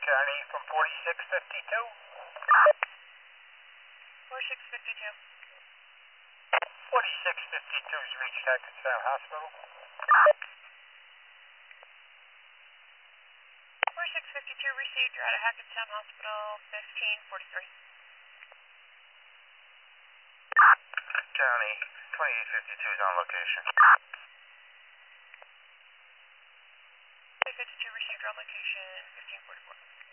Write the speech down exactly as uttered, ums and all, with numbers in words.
County from forty-six fifty-two. forty-six fifty-two. forty-six fifty-two's reached Hackettstown Hospital. forty-six fifty-two received. You're out of Hackettstown Hospital, fifteen forty-three. County, twenty-eight fifty-two is on location. fifty-two received on location, fifteen forty-four.